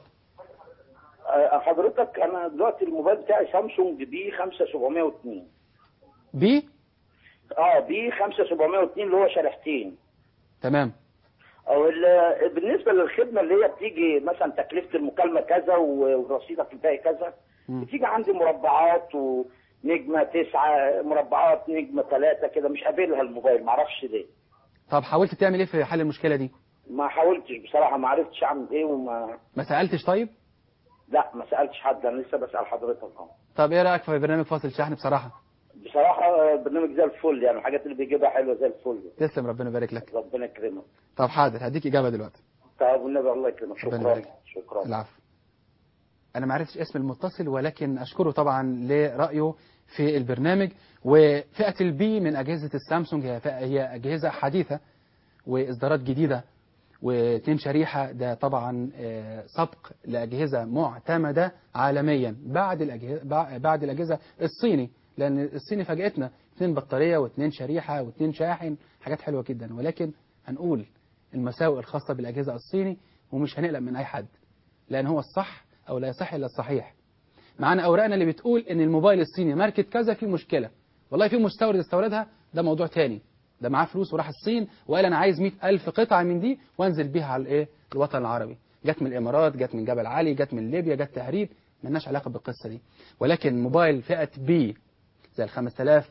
Speaker 4: حضرتك انا دلوقتي الموبايل بتاعي سامسونج بي 5702.
Speaker 1: بي
Speaker 4: بي 5702 اللي هو شريحتين.
Speaker 1: تمام.
Speaker 4: بالنسبه للخدمه اللي هي بتيجي مثلا تكلفه المكالمه كذا ورصيدك الباقي كذا، بتيجي عندي مربعات ونجمه 9 مربعات نجمه 3 كده، مش قابلها الموبايل، ما اعرفش ليه.
Speaker 1: طب حاولت تعمل ايه في حل المشكله دي؟
Speaker 4: ما حاولتش بصراحه، ما عرفتش اعمل ايه
Speaker 1: ما سالتش طيب؟
Speaker 4: لا ما سالتش حد، انا لسه بسال حضرتك اهو.
Speaker 1: طب ايه رايك في برنامج فاصل شحن؟ بصراحه
Speaker 4: برنامج زي الفل، يعني الحاجات اللي بيجيبها حلوه زي الفل.
Speaker 1: تسلم، ربنا يبارك لك.
Speaker 4: ربنا يكرمك.
Speaker 1: طب حاضر، هديك اجابه دلوقتي.
Speaker 4: طب والنبي الله يكرمك. شكرا.
Speaker 1: العفو. انا ما عرفتش اسم المتصل، ولكن اشكره طبعا لرايه في البرنامج. وفئه البي من اجهزه السامسونج هي اجهزه حديثه واصدارات جديده، واثنين شريحه. ده طبعا سبق لاجهزه معتمده عالميا بعد الاجهزه الصيني، لان الصيني فاجئتنا 2 بطاريه و2 شريحه و2 شاحن، حاجات حلوه جدا. ولكن هنقول المساوئ الخاصه بالاجهزه الصيني، ومش هنقلق من اي حد، لان هو الصح او لا يصح الا الصحيح. معانا اوراقنا اللي بتقول ان الموبايل الصيني ماركه كذا فيه مشكله. والله في مستورد استوردها، ده موضوع تاني، ده معاه فلوس وراح الصين وقال انا عايز 100,000 قطعه من دي وانزل بيها على الايه الوطن العربي. جت من الامارات، جت من جبل علي، جت من ليبيا، جت تهريب، مالناش علاقه بالقصه دي. ولكن موبايل فئه بي زي ال 5000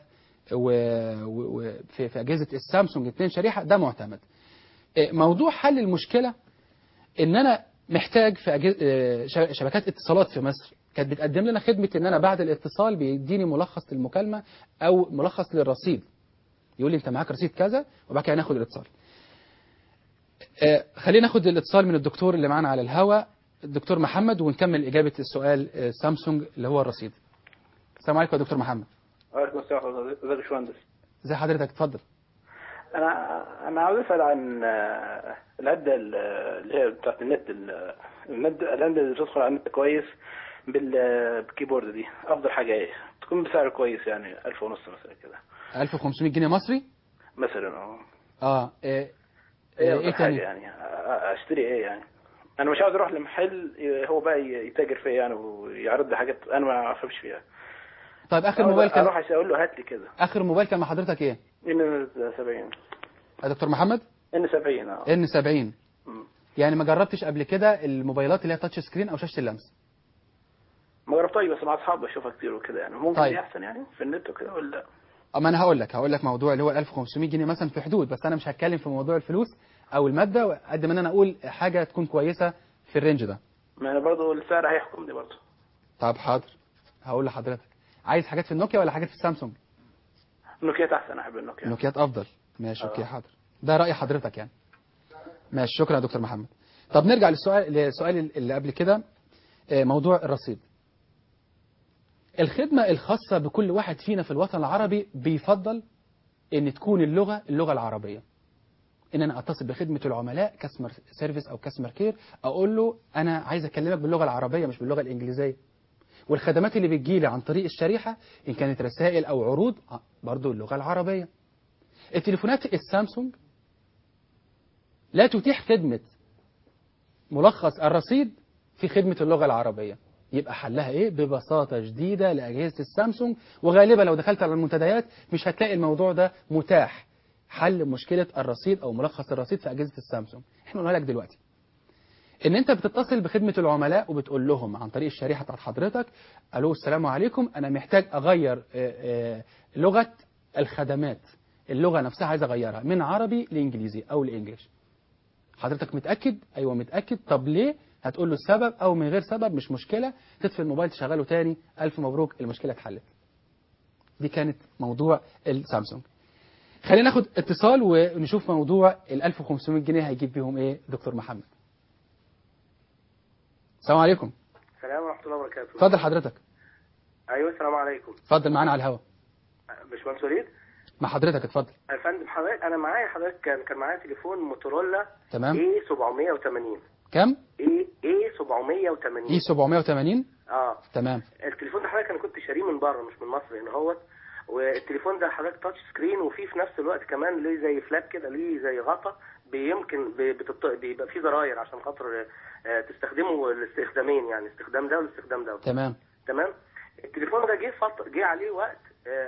Speaker 1: في اجهزه السامسونج 2 شريحه، ده معتمد. موضوع حل المشكله ان انا محتاج في شبكات اتصالات في مصر كانت بتقدم لنا خدمه ان انا بعد الاتصال بيديني ملخص للمكالمه او ملخص للرصيد، يقول لي انت معاك رصيد كذا، وبعد كده ناخد الاتصال. خلينا ناخد الاتصال من الدكتور اللي معانا على الهواء، الدكتور محمد، ونكمل اجابه السؤال سامسونج اللي هو الرصيد. السلام عليكم يا دكتور محمد.
Speaker 5: وعليكم السلام ورحمة الله. ازيك يا باشمهندس؟
Speaker 1: ازي حضرتك؟ اتفضل.
Speaker 5: انا عاوز اسال عن العده اللي هي بتاعت النت، العده اللي بتدخل على النت كويس بالكيبورد دي، افضل حاجه ايه؟ تكون بسعر كويس، يعني 1500 مثلا كده.
Speaker 1: 1500 جنيه مصري
Speaker 5: مثلا.
Speaker 1: ايه تاني
Speaker 5: يعني اشتري ايه يعني؟ انا مش عاوز اروح لمحل هو بقى يتاجر فيا يعني ويعرض لي حاجات انا ما افهمش فيها.
Speaker 1: طيب اخر موبايل كان،
Speaker 5: اروح اقول له هات لي كده.
Speaker 1: اخر موبايل كان مع حضرتك ايه؟
Speaker 5: ان 70
Speaker 1: يا دكتور محمد.
Speaker 5: ان 70
Speaker 1: ان 70. يعني ما جربتش قبل كده الموبايلات اللي هي تاتش سكرين او شاشه اللمس؟
Speaker 5: ما جربتهاش، بس مع اصحابي بشوفها كتير وكده يعني. ممكن
Speaker 1: طيب.
Speaker 5: احسن يعني في النت وكده ولا؟
Speaker 1: اما انا هقول لك موضوع اللي هو 1500 جنيه مثلا في حدود، بس انا مش هتكلم في موضوع الفلوس او الماده قد ما انا اقول حاجه تكون كويسه في الرينج ده.
Speaker 5: ما انا برضه السعر هيحكمني برضه.
Speaker 1: طب حاضر، هقول لحضرتك. عايز حاجات في النوكيا ولا حاجات في السامسونج؟
Speaker 5: النوكيات احسن، احب النوكيا.
Speaker 1: النوكيات افضل. ماشي اوكي حاضر، ده راي حضرتك يعني. ماشي، شكرا يا دكتور محمد. طب نرجع للسؤال اللي قبل كده، موضوع الرصيد. الخدمة الخاصة بكل واحد فينا في الوطن العربي بيفضل ان تكون اللغة العربية، ان انا اتصل بخدمة العملاء كاستمر سيرفيس او كاستمر كير، اقول له انا عايز اكلمك باللغة العربية مش باللغة الانجليزية. والخدمات اللي بتجيلي عن طريق الشريحة ان كانت رسائل او عروض برضو اللغة العربية. التليفونات السامسونج لا تتيح خدمة ملخص الرصيد في خدمة اللغة العربية. يبقى حلها ايه؟ ببساطة شديدة لأجهزة السامسونج، وغالبا لو دخلت على المنتديات مش هتلاقي الموضوع ده متاح، حل مشكلة الرصيد او ملخص الرصيد في أجهزة السامسونج. احنا نقولها لك دلوقتي ان انت بتتصل بخدمة العملاء وبتقول لهم عن طريق الشريحة بتاعت حضرتك: الو السلام عليكم، انا محتاج اغير لغة الخدمات، اللغة نفسها عايز اغيرها من عربي لانجليزي او لانجليش. حضرتك متأكد؟ ايوه متأكد. طب ليه؟ هتقول له السبب، او من غير سبب مش مشكلة، تطفي الموبايل تشغله تاني، الف مبروك المشكلة اتحلت. دي كانت موضوع السامسونج. خلينا ناخد اتصال ونشوف موضوع ال 1500 جنيه هيجيب بيهم ايه دكتور محمد. السلام عليكم.
Speaker 6: السلام ورحمة الله وبركاته.
Speaker 1: اتفضل حضرتك.
Speaker 6: ايوه السلام عليكم.
Speaker 1: اتفضل معانا على الهواء.
Speaker 6: باشمهندس وليد.
Speaker 1: مع حضرتك اتفضل.
Speaker 6: يا فندم حضرتك انا معايا حضرتك كان معايا تليفون موتورولا
Speaker 1: تمام.
Speaker 6: اي 780.
Speaker 1: كم؟
Speaker 6: اي 780.
Speaker 1: اي 780. تمام.
Speaker 6: التليفون ده حضرتك انا كنت شاريه من بره مش من مصر هنا اهوت، والتليفون ده حضرتك تاتش سكرين، وفيه في نفس الوقت كمان ليه زي فلاب كده، ليه زي غطا بيمكن بيبقى فيه زراير عشان خاطر تستخدمه الاستخدامين، يعني استخدام ده والاستخدام ده. تمام. التليفون ده جه عليه وقت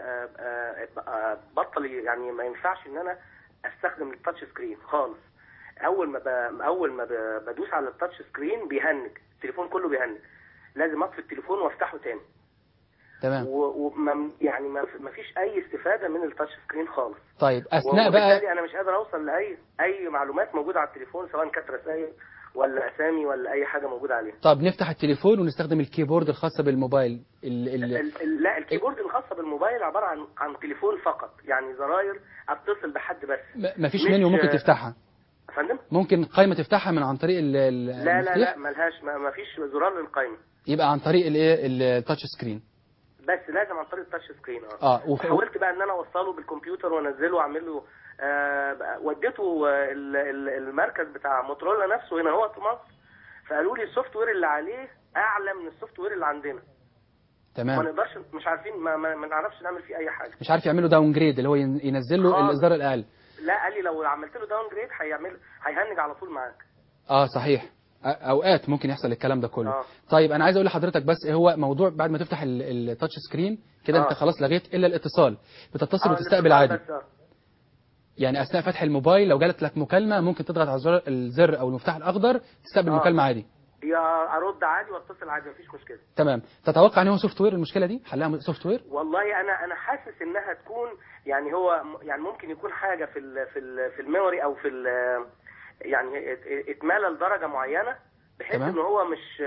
Speaker 6: بطل، يعني ما ينفعش ان انا استخدم التاتش سكرين خالص. اول ما بدوس على التاتش سكرين بيهنج التليفون كله، بيهنج، لازم اطفي التليفون وافتحه تاني.
Speaker 1: تمام.
Speaker 6: يعني ما فيش اي استفاده من التاتش سكرين خالص.
Speaker 1: طيب اثناء بقى
Speaker 6: انا مش قادر اوصل لاي معلومات موجوده على التليفون، سواء كانت رسائل ولا اسامي ولا اي حاجه موجوده عليه.
Speaker 1: طب نفتح التليفون ونستخدم الكيبورد الخاصه بالموبايل.
Speaker 6: لا، الكيبورد الخاصه بالموبايل عباره عن تليفون فقط، يعني زراير اتصل بحد بس.
Speaker 1: مفيش منيو ممكن تفتحها؟
Speaker 6: يا فندم
Speaker 1: ممكن قائمه تفتحها من عن طريق
Speaker 6: لا ملهاش، ما فيش زرار للقائمه.
Speaker 1: يبقى عن طريق الايه التاتش سكرين
Speaker 6: بس، لازم عن طريق التاتش سكرين.
Speaker 1: وحاولت
Speaker 6: بقى ان انا اوصله بالكمبيوتر وانزله واعمل له وديته المركز بتاع موتورولا نفسه هنا هو في مصر، فقالوا لي السوفت وير اللي عليه اعلى من السوفت وير اللي عندنا.
Speaker 1: تمام.
Speaker 6: ما نقدرش، مش عارفين، ما نعرفش نعمل فيه اي حاجه.
Speaker 1: مش عارف يعملوا داون جريد اللي هو ينزل له الاصدار الاقل.
Speaker 6: لا، قال لي لو عملت له داون جريد هيهنج على طول معاك.
Speaker 1: صحيح، اوقات ممكن يحصل الكلام ده كله. طيب انا عايز اقول لحضرتك بس، هو موضوع بعد ما تفتح التاتش سكرين كده انت خلاص لغيت الا الاتصال، بتتصل وتستقبل عادي. يعني اثناء فتح الموبايل لو جالت لك مكالمه ممكن تضغط على الزر او المفتاح الاخضر تستقبل مكالمه عادي.
Speaker 6: يا ارد عادي واتصل عادي، مفيش مشكله.
Speaker 1: تمام. تتوقع ان هو سوفت وير المشكله دي حلها سوفت وير؟
Speaker 6: والله انا حاسس انها تكون، يعني هو يعني ممكن يكون حاجه في الميموري او يعني اتملى لدرجه معينه بحيث ان هو مش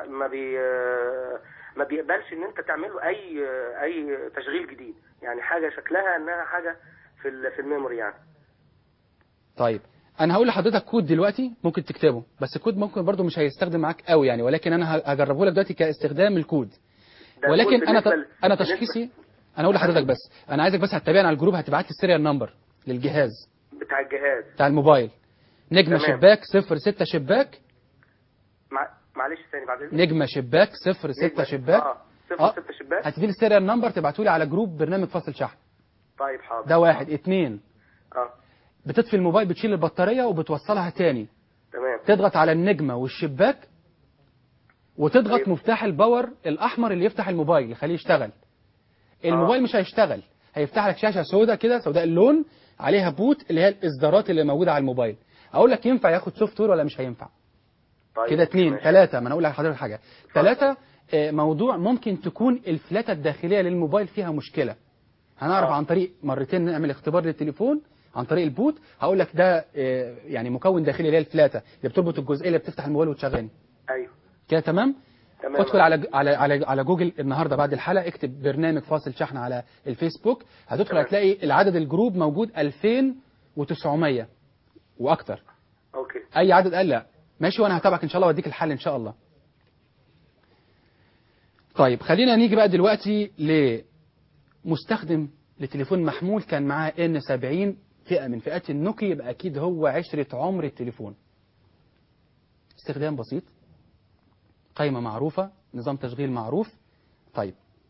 Speaker 6: ما بيقبلش ان انت تعمل له اي تشغيل جديد، يعني حاجه شكلها انها حاجه في الميموري يعني.
Speaker 1: طيب انا هقول لحضرتك كود دلوقتي ممكن تكتبه، بس الكود ممكن برضو مش هيستخدم معاك قوي يعني، ولكن انا هجربه لك دلوقتي كاستخدام الكود. ولكن انا تشخيصي، انا هقول لحضرتك بس، انا عايزك بس هتتابعني على الجروب، هتبعت لي السيريال نمبر للجهاز
Speaker 6: بتاع الجهاز
Speaker 1: بتاع الموبايل. نجمه شباك 06 شباك.
Speaker 6: معلش ثاني بعد اذنك.
Speaker 1: نجمه شباك 06 شباك
Speaker 6: 06 شباك.
Speaker 1: هتديني السيريال نمبر تبعته لي على جروب برنامج فاصل شحن.
Speaker 6: طيب حاضر.
Speaker 1: ده 1. 2 بتطفي الموبايل، بتشيل البطاريه وبتوصلها تاني.
Speaker 6: تمام.
Speaker 1: تضغط على النجمه والشباك وتضغط مفتاح الباور الاحمر اللي يفتح الموبايل يخليه يشتغل. الموبايل مش هيشتغل، هيفتح لك شاشه سوداء كده، سوداء اللون، عليها بوت اللي هي الاصدارات اللي موجوده على الموبايل. اقول لك ينفع ياخد سوفت وير ولا مش هينفع؟
Speaker 6: طيب
Speaker 1: كده 2. 3 ما انا اقول لحضرتك حاجه. 3 موضوع ممكن تكون الفلاته الداخليه للموبايل فيها مشكله. هنعرف عن طريق مرتين نعمل اختبار للتليفون عن طريق البوت، هقول لك ده يعني مكون داخلي اللي هي الفلاته اللي بتربط الجزئيه اللي بتفتح الموبايل وتشغلني.
Speaker 6: ايوه
Speaker 1: كده تمام. ادخل على جوجل النهارده بعد الحلقه، اكتب برنامج فاصل شحن على الفيسبوك، هتدخل هتلاقي العدد الجروب موجود 2900 واكتر.
Speaker 6: اوكي.
Speaker 1: اي عدد قال لا ماشي، وانا هتابعك ان شاء الله واديك الحل ان شاء الله. طيب خلينا نيجي بقى دلوقتي لمستخدم لتليفون محمول كان معاه N70 فئة من فئات النوكيا، يبقى أكيد هو عشرة عمر التليفون. استخدام بسيط، قائمة معروفة، نظام تشغيل معروف. طيب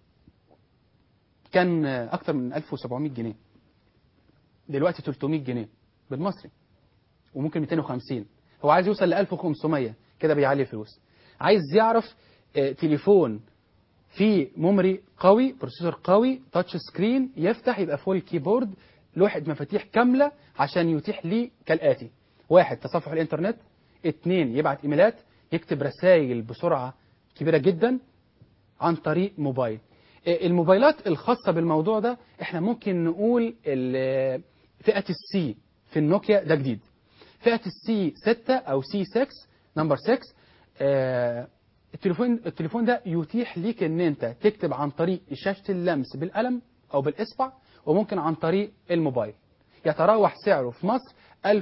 Speaker 1: كان أكتر من 1700 جنيه، دلوقتي 300 جنيه بالمصري، وممكن 250. هو عايز يوصل ل 1500 كده، بيعلي فلوس. عايز يعرف تليفون فيه ميموري قوي، بروسيسور قوي، تاتش سكرين، يفتح يبقى فول كيبورد، لوحة مفاتيح كاملة عشان يتيح لي كالآتي: 1 تصفح الإنترنت، 2 يبعت إيميلات، يكتب رسائل بسرعة كبيرة جدا عن طريق موبايل. الموبايلات الخاصة بالموضوع ده احنا ممكن نقول فئة السي في النوكيا ده جديد. فئة السي 6 أو سي 6 نمبر 6. التليفون ده يتيح ليك ان انت تكتب عن طريق شاشة اللمس بالقلم او بالاصبع، وممكن عن طريق الموبايل. يتراوح سعره في مصر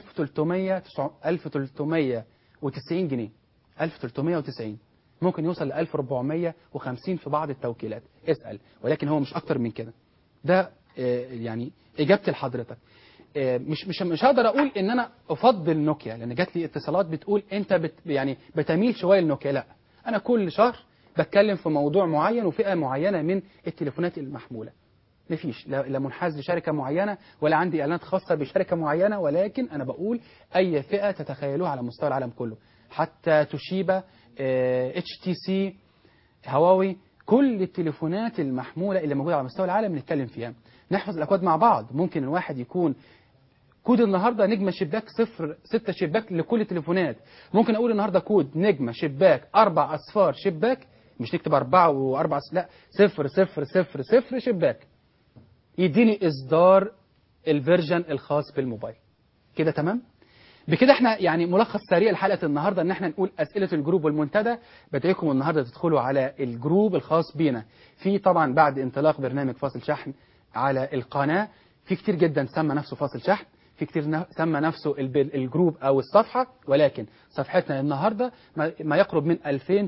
Speaker 1: 1390 جنيه، 1390. ممكن يوصل ل 1450 في بعض التوكيلات، اسأل، ولكن هو مش اكتر من كده. ده يعني اجابتي لحضرتك. مش هقدر اقول ان انا افضل نوكيا، لان جات لي اتصالات بتقول انت يعني بتميل شويه لنوكيا. لا، انا كل شهر بتكلم في موضوع معين وفئه معينه من التليفونات المحموله. مفيش لا منحاز لشركه معينه ولا عندي اعلانات خاصه بشركه معينه، ولكن انا بقول اي فئه تتخيلوها على مستوى العالم كله، حتى توشيبا، HTC، هواوي، كل التليفونات المحموله اللي موجوده على مستوى العالم نتكلم فيها. نحفظ الاكواد مع بعض. ممكن الواحد يكون كود النهارده نجمه شباك 6 شباك لكل التليفونات. ممكن اقول النهارده كود نجمه شباك 4 اصفار شباك، مش نكتب 4 و4، لا، 00000 شباك، يديني اصدار الفيرجن الخاص بالموبايل. كده تمام؟ بكده احنا يعني ملخص سريع لحلقه النهارده ان احنا نقول اسئله الجروب والمنتدى. بدعيكم النهارده تدخلوا على الجروب الخاص بينا. في طبعا بعد انطلاق برنامج فاصل شحن على القناه، في كتير جدا سمى نفسه فاصل شحن، في كتير سمى نفسه الجروب او الصفحه، ولكن صفحتنا النهارده ما يقرب من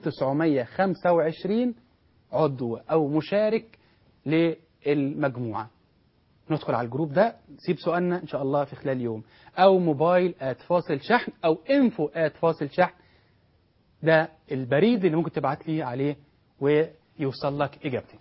Speaker 1: 2925 عضو او مشارك للمجموعه. ندخل على الجروب ده، نسيب سؤالنا ان شاء الله في خلال يوم، او موبايل @فاصل شحن او info@فاصل شحن. ده البريد اللي ممكن تبعت لي عليه ويوصل لك اجابتي.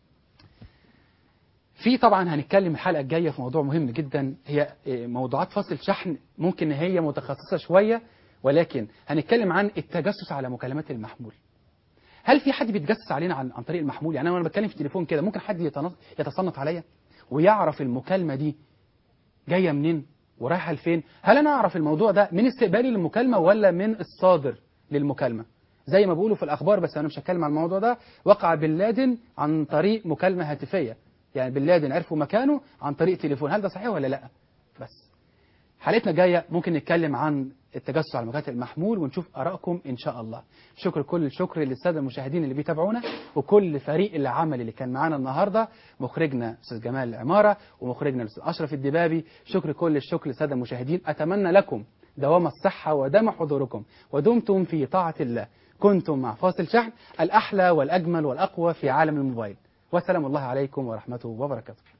Speaker 1: في طبعا هنتكلم الحلقه الجايه في موضوع مهم جدا، هي موضوعات فاصل شحن ممكن هي متخصصه شويه، ولكن هنتكلم عن التجسس على مكالمات المحمول. هل في حد بيتجسس علينا عن طريق المحمول؟ يعني انا وانا بتكلم في التليفون كده ممكن حد يتصنت عليا ويعرف المكالمه دي جايه منين ورايحه لفين؟ هل انا اعرف الموضوع ده من استقبالي للمكالمه ولا من الصادر للمكالمه؟ زي ما بيقولوا في الاخبار، بس انا مش هتكلم عن الموضوع ده، وقع بن لادن عن طريق مكالمه هاتفيه. يعني بن لادن عرفوا مكانه عن طريق تليفون. هل ده صحيح ولا لا؟ بس حلقتنا جايه ممكن نتكلم عن التجسس على مكالمات المحمول ونشوف ارائكم ان شاء الله. كل الشكر للساده المشاهدين اللي بيتابعونا، وكل فريق العمل اللي كان معانا النهارده، مخرجنا استاذ جمال العماره ومخرجنا الاستاذ اشرف الدبابي. كل الشكر للساده المشاهدين. اتمنى لكم دوام الصحه ودام حضوركم، ودمتم في طاعه الله. كنتم مع فاصل شحن، الاحلى والاجمل والاقوى في عالم الموبايل. والسلام الله عليكم ورحمته وبركاته.